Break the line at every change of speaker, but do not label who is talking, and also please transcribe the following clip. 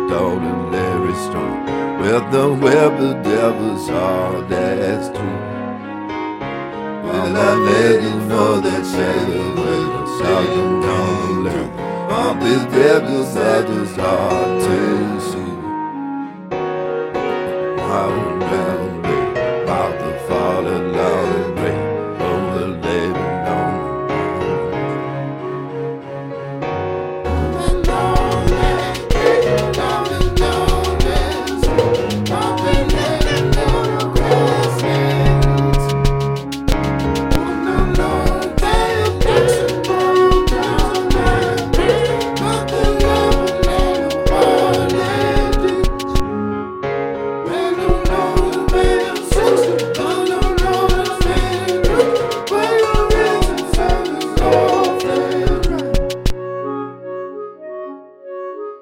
Dog and Larry Strong. With the Weber Devils, all that's true. Well, I let you know that Shady was talking down the lane. All these devils, I just hard to see.